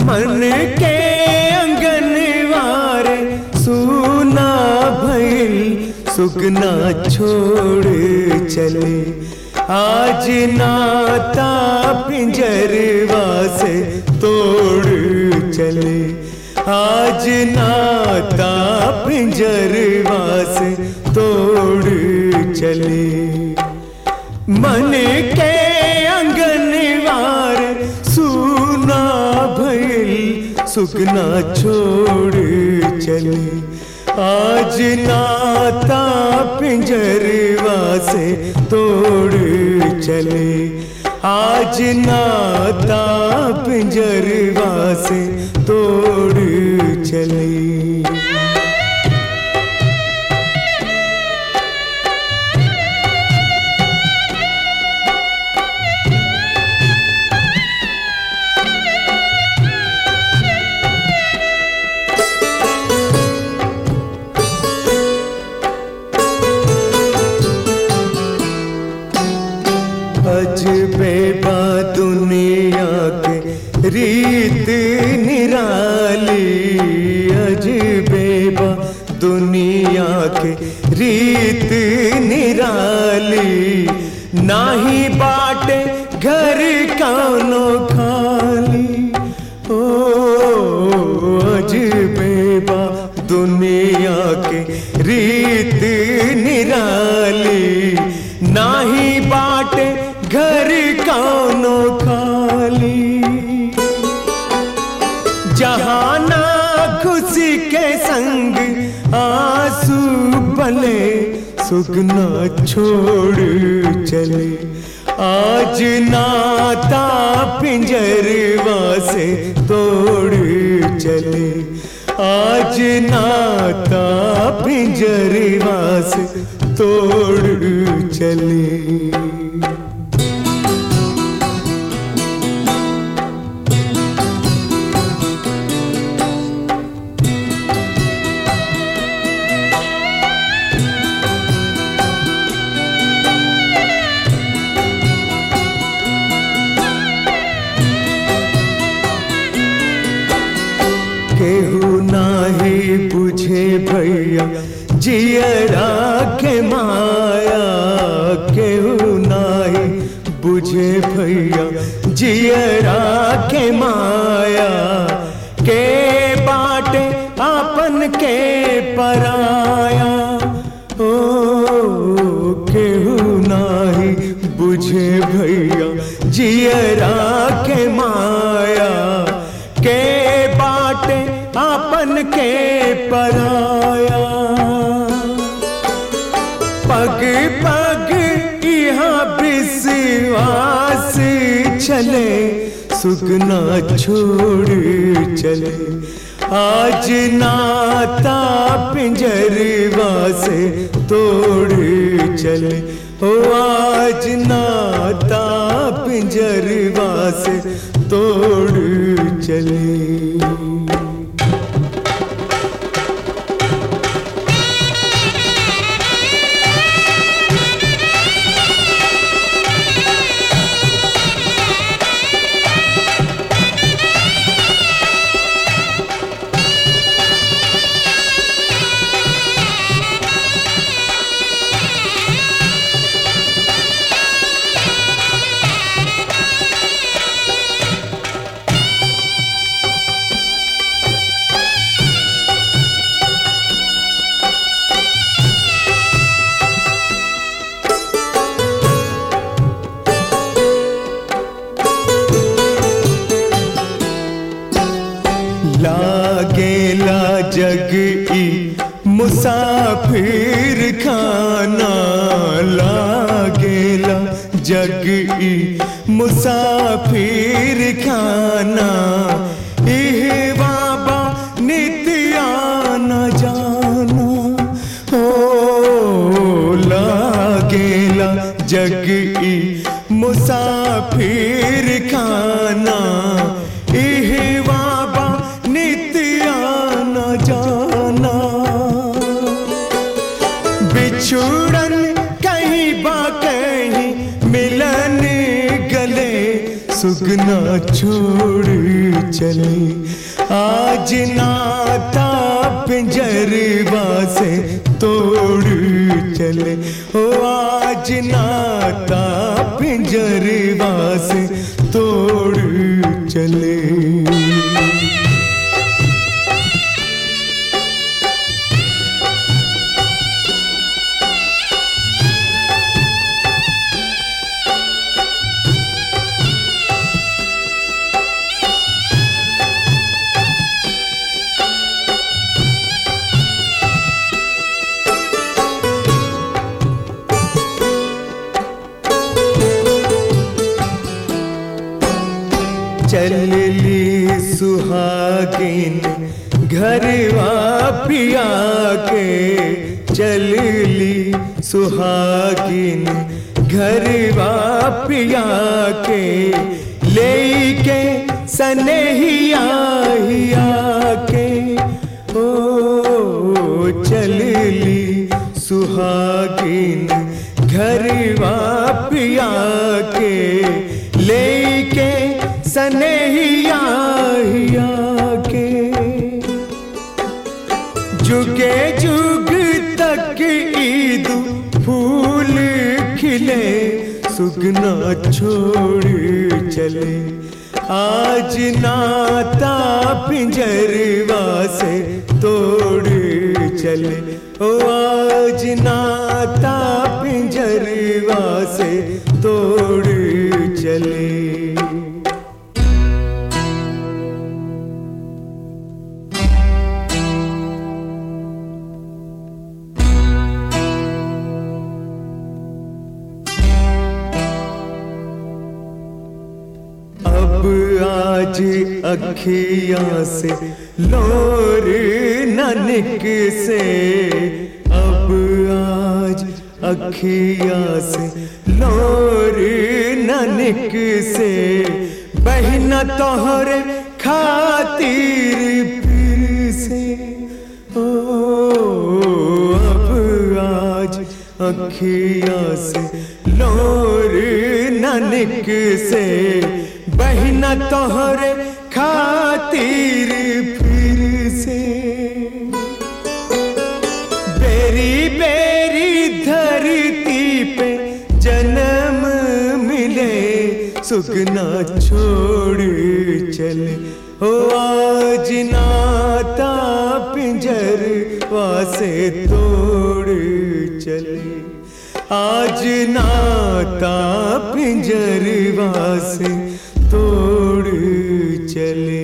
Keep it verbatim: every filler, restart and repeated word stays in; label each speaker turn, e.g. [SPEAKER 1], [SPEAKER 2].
[SPEAKER 1] मन के अंगनवार सुना भइल सुगना छोड़ चले आज नाता पिंजरवा से तोड़ चले आज नाता पिंजरवा से तोड़ चले मन के अंगनवार सुना भइल सुगना छोड़ चले आज नाता पिंजरवा से तोड़ चले आज नाता पिंजरवा से तोड़ चले। अजबे बा दुनिया के रीत निराली अजबे बा दुनिया के रीत निराली नाही बाटे घर कौनो खाली ओ अजबे बा दुनिया के रीत निराली नाही बाटे घर कौनो खाली जहाना खुशी के संग आंसू बले सुगना छोड़ चले आज नाता पिंजरवा से तोड़ चले आज नाता पिंजरवा से तोड़ चले। केहू नाही बुझे भैया जियरा के माया केहू नाही बुझे भैया जियरा के माया के बाटे आपन के पराया ओ केहू नाही बुझे भैया जियरा के माया के बाटे आपन के पराया पग पग यहाँ विश्वास चले सुगना छोड़ चले आज नाता पिंजरवा से तोड़ चले ओ आज नाता पिंजरवा से तोड़ चले। लागेला जग ई मुसाफिर खाना लागेला जग ई मुसाफिर खाना इह बाबा नित्या न जाना ओ लागेला जग ई मुसाफिर खाना इह बाबा नित्या न जाना बिछुड़न कहीं बा कहीं मिलन गले सुख सुगना छोड़ चले। आज नाता पिंजरवा से तोड़ चले, ओ आज नाता पिंजरवा से तोड़ चले। चलली सुहागिन घरवा पिया के, चलली सुहागिन घरवा पिया के, लेके सनेहिया हिया के। ओ चलली सुहागिन घरवा पिया के, लेके सनेहिया हिया के। जुगे जुग तक ईद फूल खिले, सुगना छोड़ चले। आज नाता पिंजरवा से तोड़ चले, ओ आज नाता पिंजरवा से तोड़ चले। अब आज अखियाँ से लोर ननक से, अब आज अखियाँ से लोर ननक से, बहना तोहरे खातिर फिर से। ओ अब आज अखियाँ से लोर ननक से, बहना तोहरे खातिर फिर से। बेरी बेरी धरती पे जन्म मिले, सुगना छोड़ चले। ओ आज नाता पिंजरवा से तोड़ चले, आज नाता पिंजरवा से तोड़ चले।